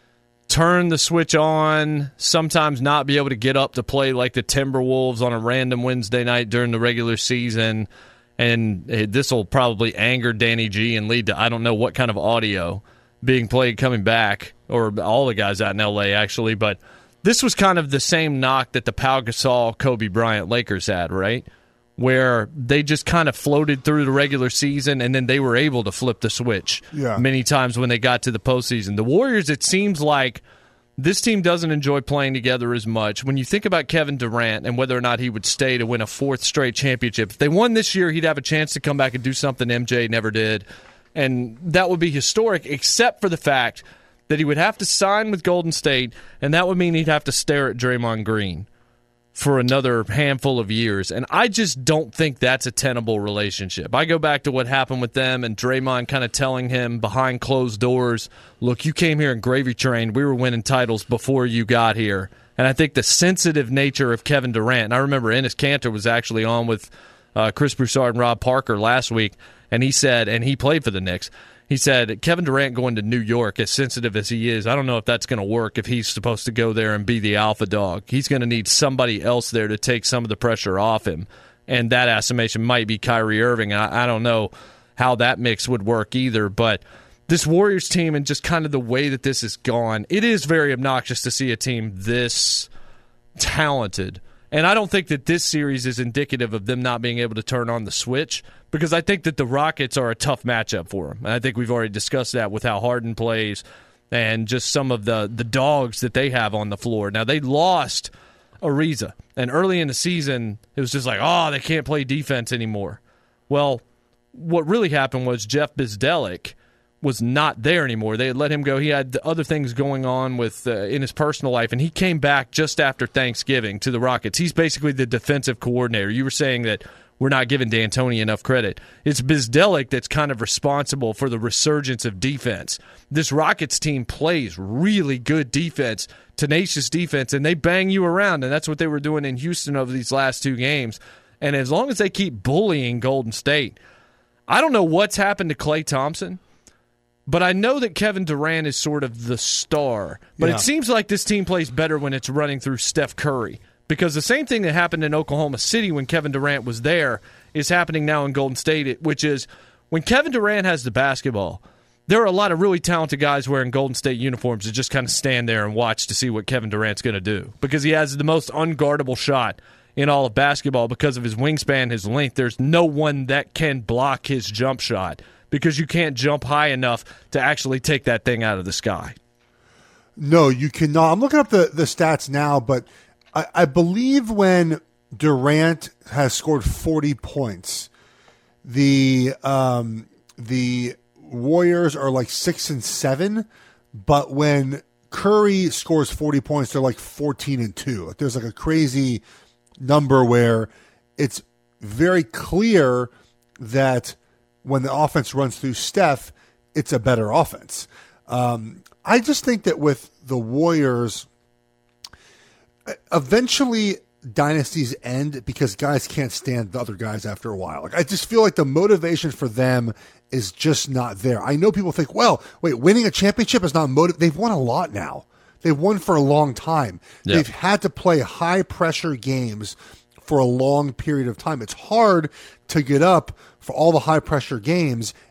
turn the switch on, sometimes not be able to get up to play like the Timberwolves on a random Wednesday night during the regular season. And this will probably anger Danny G and lead to I don't know what kind of audio being played coming back, or all the guys out in L.A. actually. But this was kind of the same knock that the Pau Gasol, Kobe Bryant Lakers had, right? Where they just kind of floated through the regular season, and then they were able to flip the switch many times when they got to the postseason. The Warriors, it seems like this team doesn't enjoy playing together as much. When you think about Kevin Durant and whether or not he would stay to win a 4th straight championship, if they won this year, he'd have a chance to come back and do something MJ never did, and that would be historic, except for the fact that he would have to sign with Golden State, and that would mean he'd have to stare at Draymond Green for another handful of years. And I just don't think that's a tenable relationship. I go back to what happened with them and Draymond kind of telling him behind closed doors, look, you came here in gravy train. We were winning titles before you got here. And I think the sensitive nature of Kevin Durant, and I remember Enes Kanter was actually on with Chris Broussard and Rob Parker last week, and he said, and he played for the Knicks, he said, Kevin Durant going to New York, as sensitive as he is, I don't know if that's going to work if he's supposed to go there and be the alpha dog. He's going to need somebody else there to take some of the pressure off him. And that estimation might be Kyrie Irving. I don't know how that mix would work either. But this Warriors team and just kind of the way that this has gone, it is very obnoxious to see a team this talented. And I don't think that this series is indicative of them not being able to turn on the switch, because I think that the Rockets are a tough matchup for them. And I think we've already discussed that with how Harden plays and just some of the dogs that they have on the floor. Now, they lost Ariza, and early in the season, it was just like, oh, they can't play defense anymore. Well, what really happened was Jeff Bzdelik was not there anymore. They had let him go. He had other things going on with in his personal life, and he came back just after Thanksgiving to the Rockets. He's basically the defensive coordinator. You were saying that we're not giving D'Antoni enough credit. It's Bzdelik that's kind of responsible for the resurgence of defense. This Rockets team plays really good defense, tenacious defense, and they bang you around, and that's what they were doing in Houston over these last 2 games. And as long as they keep bullying Golden State, I don't know what's happened to Klay Thompson, but I know that Kevin Durant is sort of the star. But it seems like this team plays better when it's running through Steph Curry. Because the same thing that happened in Oklahoma City when Kevin Durant was there is happening now in Golden State, which is when Kevin Durant has the basketball, there are a lot of really talented guys wearing Golden State uniforms that just kind of stand there and watch to see what Kevin Durant's going to do. Because he has the most unguardable shot in all of basketball because of his wingspan, his length. There's no one that can block his jump shot, because you can't jump high enough to actually take that thing out of the sky. No, you cannot. I'm looking up the stats now, but I believe when Durant has scored 40 points, the Warriors are like 6-7, but when Curry scores 40 points, they're like 14-2. Like there's like a crazy number where it's very clear that when the offense runs through Steph, it's a better offense. I just think that with the Warriors, eventually dynasties end because guys can't stand the other guys after a while. Like I just feel like the motivation for them is just not there. I know people think, well, wait, winning a championship is not motive. They've won a lot now. They've won for a long time. Yep. They've had to play high pressure games for a long period of time. It's hard to get up for all the high pressure games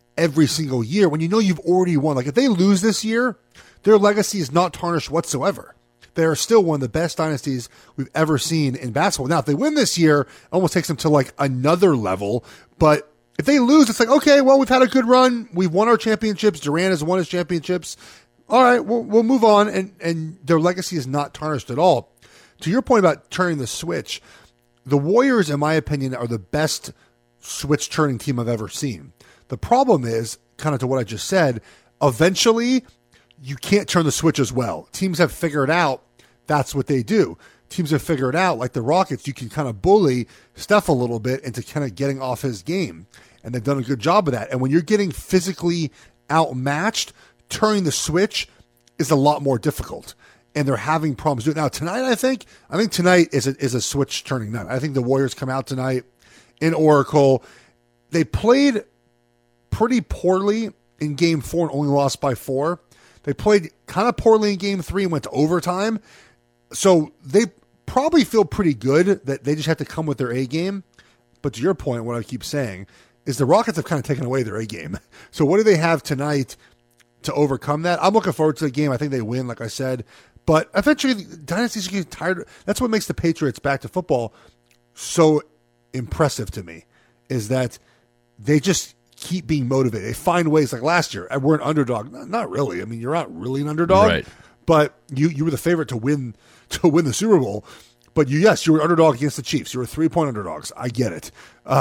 every single year when you know you've already won. Like if they lose this year, their legacy is not tarnished whatsoever. They are still one of the best dynasties we've ever seen in basketball. Now, if they win this year, it almost takes them to like another level. But if they lose, it's like, okay, well, we've had a good run. We've won our championships. Durant has won his championships. All right, we'll move on. And their legacy is not tarnished at all. To your point about turning the switch, the Warriors, in my opinion, are the best switch turning team I've ever seen. The problem is, kind of to what I just said, eventually you can't turn the switch as well. Teams have figured out that's what they do. Teams have figured out, like the Rockets, you can kind of bully Steph a little bit into kind of getting off his game. And they've done a good job of that. And when you're getting physically outmatched, turning the switch is a lot more difficult. And they're having problems doing it. Now, tonight, I think tonight is a switch turning night. I think the Warriors come out tonight in Oracle. They played pretty poorly in Game 4 and only lost by 4. They played kind of poorly in Game 3 and went to overtime. So they probably feel pretty good that they just have to come with their A game. But to your point, what I keep saying is the Rockets have kind of taken away their A game. So what do they have tonight to overcome that? I'm looking forward to the game. I think they win, like I said. But eventually, dynasties get tired. That's what makes the Patriots back to football so impressive to me, is that they just keep being motivated. They find ways, like last year, we're an underdog. Not really. I mean, you're not really an underdog. Right. But you were the favorite to win the Super Bowl. But you were an underdog against the Chiefs. You were 3-point underdogs. I get it.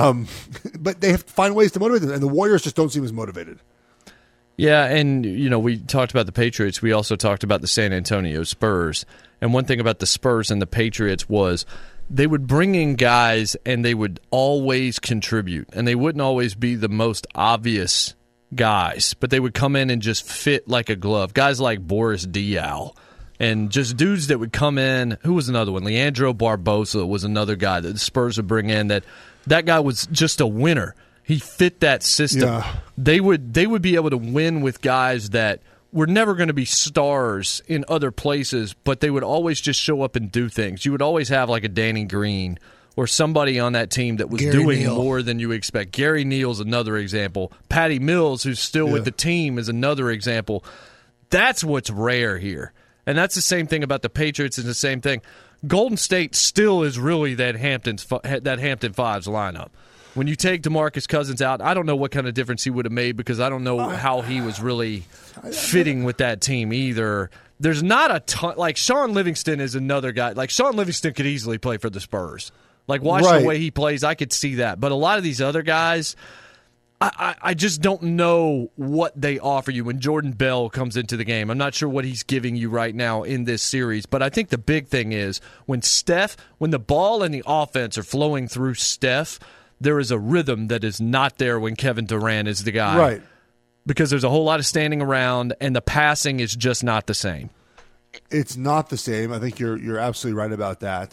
But they have to find ways to motivate them, and the Warriors just don't seem as motivated. Yeah, and, we talked about the Patriots. We also talked about the San Antonio Spurs. And one thing about the Spurs and the Patriots was they would bring in guys and they would always contribute. And they wouldn't always be the most obvious guys, but they would come in and just fit like a glove. Guys like Boris Diaw and just dudes that would come in. Who was another one? Leandro Barbosa was another guy that the Spurs would bring in. That guy was just a winner. He fit that system. Yeah. They would be able to win with guys that were never going to be stars in other places, but they would always just show up and do things. You would always have like a Danny Green or somebody on that team that was doing more than you expect. Gary Neal's another example. Patty Mills, who's still with the team, is another example. That's what's rare here. And that's the same thing about the Patriots. Is the same thing. Golden State still is really that Hampton Fives lineup. When you take DeMarcus Cousins out, I don't know what kind of difference he would have made because I don't know how he was really fitting with that team either. There's not a ton. Like, Sean Livingston is another guy. Like, Sean Livingston could easily play for the Spurs. Like, watching the way he plays, I could see that. But a lot of these other guys, I just don't know what they offer you when Jordan Bell comes into the game. I'm not sure what he's giving you right now in this series. But I think the big thing is when the ball and the offense are flowing through Steph, there is a rhythm that is not there when Kevin Durant is the guy. Right. Because there's a whole lot of standing around, and the passing is just not the same. It's not the same. I think you're absolutely right about that.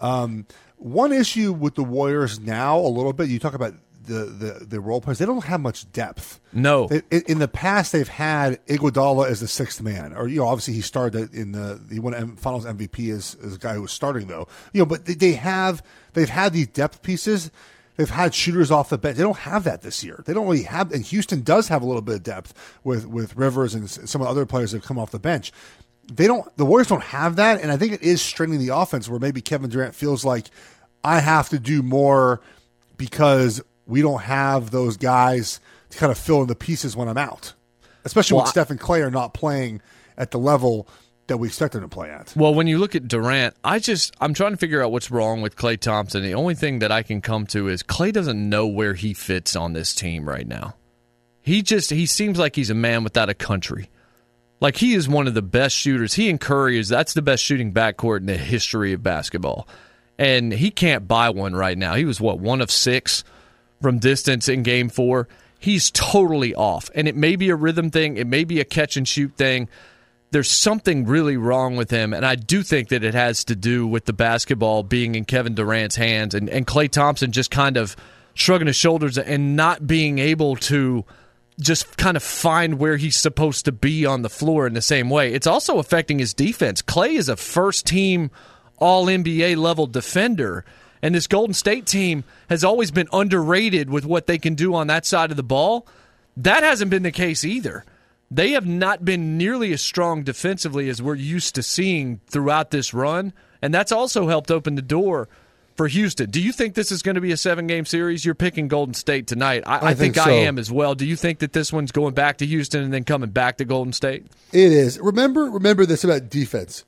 One issue with the Warriors now, a little bit, you talk about the role players, they don't have much depth. No. In the past, they've had Iguodala as the sixth man, or obviously he started he won Finals MVP as a guy who was starting though. But they've had these depth pieces. They've had shooters off the bench. They don't have that this year. They don't really have, and Houston does have a little bit of depth with Rivers and some of the other players that have come off the bench. The Warriors don't have that, and I think it is straining the offense where maybe Kevin Durant feels like I have to do more because we don't have those guys to kind of fill in the pieces when I'm out, especially when Steph and Clay are not playing at the level that we expect them to play at. Well, when you look at Durant, I'm trying to figure out what's wrong with Klay Thompson. The only thing that I can come to is Klay doesn't know where he fits on this team right now. He seems like he's a man without a country. Like, he is one of the best shooters. He and Curry that's the best shooting backcourt in the history of basketball. And he can't buy one right now. He was, 1 of 6 from distance in Game 4. He's totally off. And it may be a rhythm thing. It may be a catch-and-shoot thing. There's something really wrong with him, and I do think that it has to do with the basketball being in Kevin Durant's hands and Klay Thompson just kind of shrugging his shoulders and not being able to just kind of find where he's supposed to be on the floor in the same way. It's also affecting his defense. Klay is a first-team All-NBA level defender, and this Golden State team has always been underrated with what they can do on that side of the ball. That hasn't been the case either. They have not been nearly as strong defensively as we're used to seeing throughout this run, and that's also helped open the door for Houston. Do you think this is going to be a 7-game series? You're picking Golden State tonight. I think so. I am as well. Do you think that this one's going back to Houston and then coming back to Golden State? It is. Remember this about defense.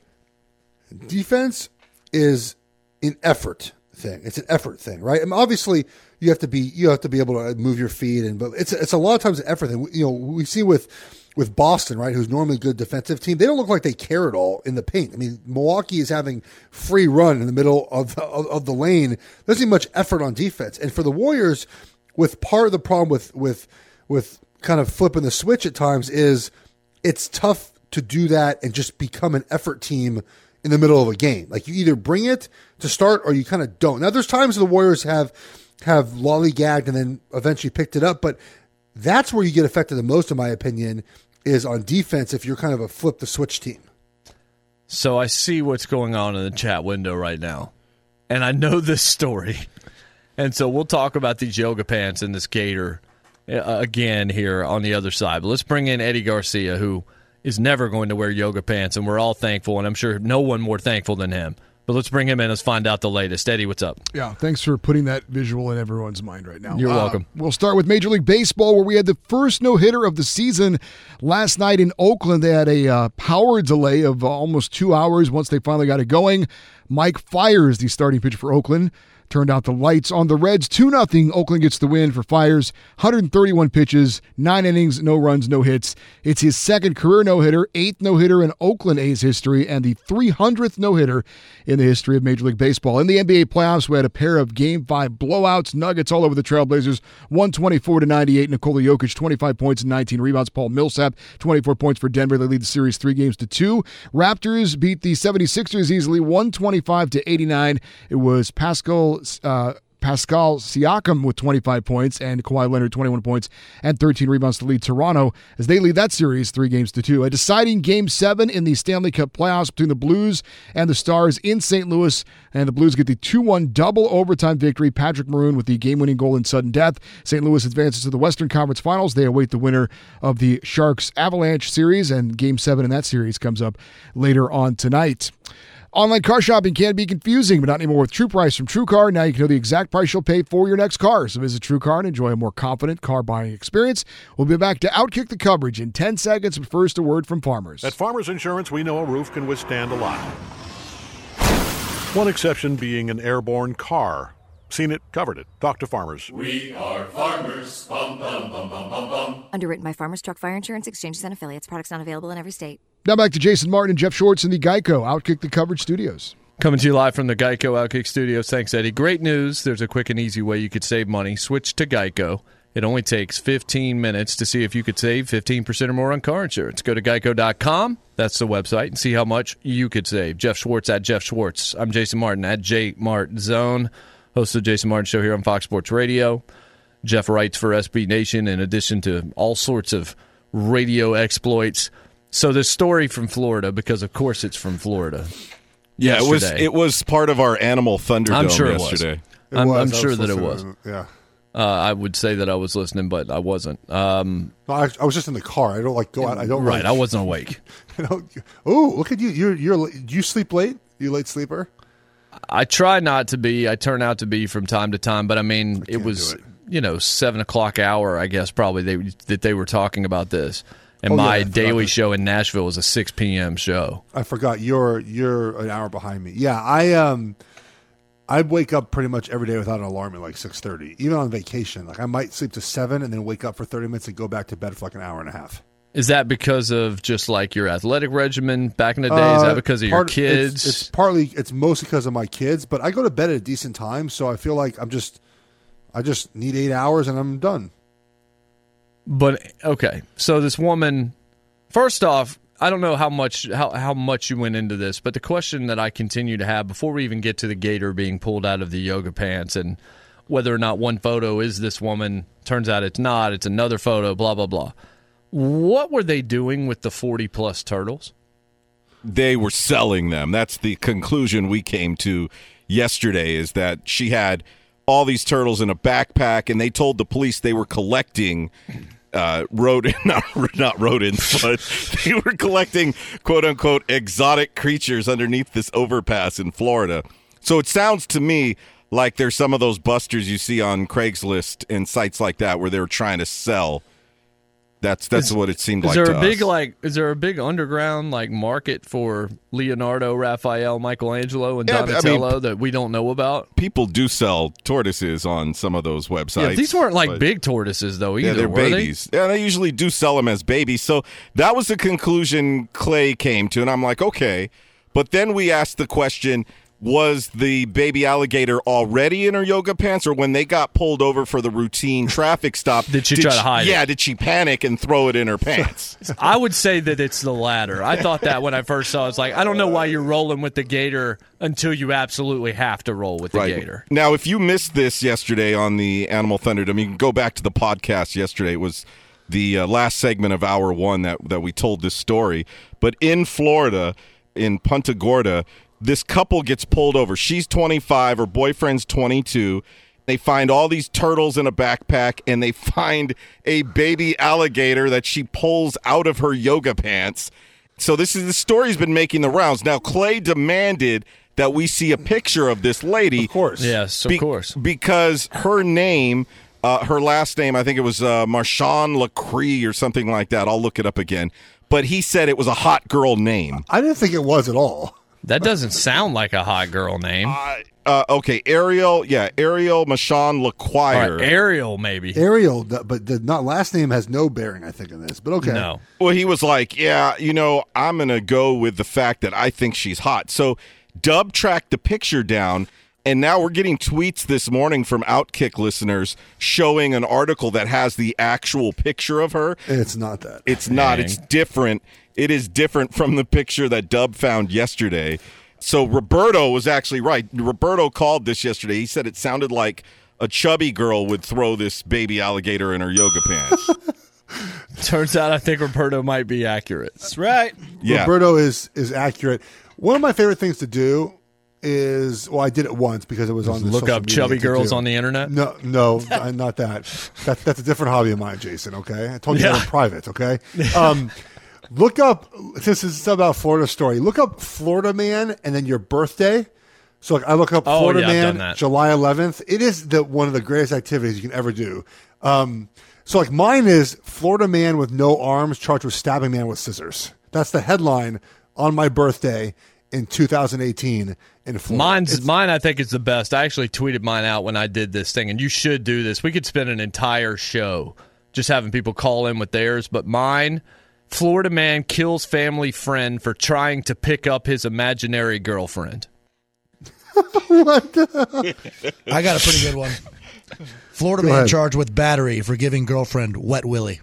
Defense is an effort thing. It's an effort thing, right? I mean, obviously, you have to be able to move your feet, but it's a lot of times an effort thing. We see with Boston, right, who's normally a good defensive team, they don't look like they care at all in the paint. I mean, Milwaukee is having free run in the middle of the lane. There's not much effort on defense. And for the Warriors, with part of the problem with kind of flipping the switch at times is it's tough to do that and just become an effort team in the middle of a game. Like, you either bring it to start or you kind of don't. Now, there's times the Warriors have lollygagged and then eventually picked it up, but that's where you get affected the most, in my opinion, is on defense if you're kind of a flip the switch team. So I see what's going on in the chat window right now, and I know this story. And so we'll talk about these yoga pants and this gator again here on the other side. But let's bring in Eddie Garcia, who is never going to wear yoga pants, and we're all thankful, and I'm sure no one more thankful than him. But let's bring him in. Let's find out the latest. Eddie, what's up? Yeah, thanks for putting that visual in everyone's mind right now. You're welcome. We'll start with Major League Baseball, where we had the first no-hitter of the season last night in Oakland. They had a power delay of almost 2 hours once they finally got it going. Mike Fiers, the starting pitcher for Oakland, turned out the lights on the Reds. 2-0. Oakland gets the win for Fiers. 131 pitches, 9 innings, no runs, no hits. It's his second career no-hitter, 8th no-hitter in Oakland A's history, and the 300th no-hitter in the history of Major League Baseball. In the NBA playoffs, we had a pair of Game 5 blowouts. Nuggets all over the Trailblazers, 124-98. Nikola Jokic, 25 points and 19 rebounds. Paul Millsap, 24 points for Denver. They lead the series 3-2. Raptors beat the 76ers easily, 125-89. It was Pascal Siakam with 25 points and Kawhi Leonard 21 points and 13 rebounds to lead Toronto as they lead that series 3-2. A deciding Game 7 in the Stanley Cup playoffs between the Blues and the Stars in St. Louis, and the Blues get the 2-1 double overtime victory. Patrick Maroon with the game-winning goal in sudden death. St. Louis advances to the Western Conference Finals. They await the winner of the Sharks Avalanche series, and Game 7 in that series comes up later on tonight. Online car shopping can be confusing, but not anymore with True Price from TrueCar. Now you can know the exact price you'll pay for your next car. So visit TrueCar and enjoy a more confident car buying experience. We'll be back to Outkick the coverage in 10 seconds, but first a word from Farmers. At Farmers Insurance, we know a roof can withstand a lot. One exception being an airborne car. Seen it, covered it. Talk to Farmers. We are Farmers. Bum, bum, bum, bum, bum, bum. Underwritten by Farmers Truck Fire Insurance Exchanges and Affiliates. Products not available in every state. Now back to Jason Martin and Jeff Schwartz in the Geico Outkick the Coverage studios. Coming to you live from the Geico Outkick studios. Thanks, Eddie. Great news. There's a quick and easy way you could save money. Switch to Geico. It only takes 15 minutes to see if you could save 15% or more on car insurance. Go to geico.com. That's the website, and see how much you could save. Jeff Schwartz at Jeff Schwartz. I'm Jason Martin at JMartZone. Host of the Jason Martin Show here on Fox Sports Radio. Jeff writes for SB Nation in addition to all sorts of radio exploits. So this story from Florida, because of course it's from Florida. Yeah, it was part of our Animal Thunderdome yesterday. I'm sure that it was. Yeah. I would say that I was listening, but I wasn't. No, I was just in the car. I don't go out. I don't. Right, I wasn't awake. Oh, look at you! Do you sleep late? You late sleeper? I try not to be. I turn out to be from time to time, but I mean, it was 7 o'clock hour. I guess probably that they were talking about this. And my daily show in Nashville was a 6 p.m. show. I forgot you're an hour behind me. Yeah, I wake up pretty much every day without an alarm at like 6:30. Even on vacation, like I might sleep to 7 and then wake up for 30 minutes and go back to bed for like an hour and a half. Is that because of just like your athletic regimen back in the day? Is that because of your kids? It's mostly because of my kids, but I go to bed at a decent time, so I feel like I just need 8 hours and I'm done. But okay, so this woman, first off, I don't know how much you went into this, but the question that I continue to have before we even get to the gator being pulled out of the yoga pants and whether or not one photo is this woman, turns out it's not, it's another photo, blah, blah, blah. What were they doing with the 40-plus turtles? They were selling them. That's the conclusion we came to yesterday, is that she had all these turtles in a backpack, and they told the police they were collecting not rodents, but they were collecting quote-unquote exotic creatures underneath this overpass in Florida. So it sounds to me like there's some of those busters you see on Craigslist and sites like that where they're trying to sell. That's what it seemed like to us. Is there a big underground market for Leonardo, Raphael, Michelangelo, and Donatello that we don't know about? People do sell tortoises on some of those websites. Yeah, these weren't big tortoises though either. Yeah, they're were babies. They? Yeah, they usually do sell them as babies. So that was the conclusion Clay came to, and I'm like, okay. But then we asked the question, was the baby alligator already in her yoga pants, or when they got pulled over for the routine traffic stop, did she try to hide it? Yeah, did she panic and throw it in her pants? I would say that it's the latter. I thought that when I first saw it. It's like, I don't know why you're rolling with the gator until you absolutely have to roll with the gator. Now, if you missed this yesterday on the Animal Thunderdome, you can go back to the podcast yesterday. It was the last segment of Hour 1 that we told this story. But in Florida, in Punta Gorda, this couple gets pulled over. She's 25, her boyfriend's 22. They find all these turtles in a backpack, and they find a baby alligator that she pulls out of her yoga pants. So the story's been making the rounds. Now, Clay demanded that we see a picture of this lady. Of course. Yes, of course. Because her name, her last name, I think it was Marshawn LaCree or something like that. I'll look it up again. But he said it was a hot girl name. I didn't think it was at all. That doesn't sound like a hot girl name. Okay, Ariel Marshawn LaQuire. Right, Ariel, maybe. Ariel, but the last name has no bearing, I think, in this. But okay. No. Well, he was like, yeah, I'm going to go with the fact that I think she's hot. So Dub tracked the picture down, and now we're getting tweets this morning from Outkick listeners showing an article that has the actual picture of her. It's not that. It's not. It's different. It is different from the picture that Dub found yesterday. So Roberto was actually right. Roberto called this yesterday. He said it sounded like a chubby girl would throw this baby alligator in her yoga pants. Turns out I think Roberto might be accurate. That's right. Yeah. Roberto is accurate. One of my favorite things to do is, well, I did it once because it was on the look up chubby girls on the internet. No, not that. That's a different hobby of mine, Jason. Okay, I told you that in private. Okay. Look up, since it's about Florida story, look up Florida Man and then your birthday. So I look up Florida Man, July 11th. It is one of the greatest activities you can ever do. So mine is Florida Man with no arms charged with stabbing man with scissors. That's the headline on my birthday in 2018 in Florida. Mine I think is the best. I actually tweeted mine out when I did this thing, and you should do this. We could spend an entire show just having people call in with theirs, but mine... Florida man kills family friend for trying to pick up his imaginary girlfriend. What? I got a pretty good one. Florida man charged with battery for giving girlfriend wet willy.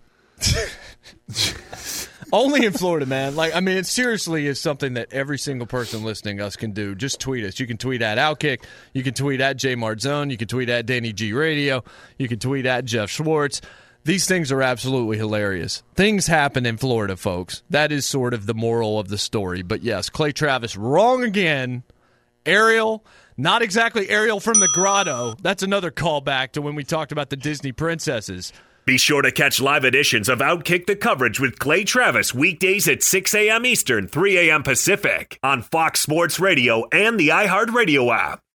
Only in Florida, man. It seriously is something that every single person listening to us can do. Just tweet us. You can tweet at Outkick. You can tweet at JMartzone. You can tweet at Danny G Radio. You can tweet at Jeff Schwartz. These things are absolutely hilarious. Things happen in Florida, folks. That is sort of the moral of the story. But yes, Clay Travis, wrong again. Ariel, not exactly Ariel from the Grotto. That's another callback to when we talked about the Disney princesses. Be sure to catch live editions of Outkick the Coverage with Clay Travis weekdays at 6 a.m. Eastern, 3 a.m. Pacific on Fox Sports Radio and the iHeartRadio app.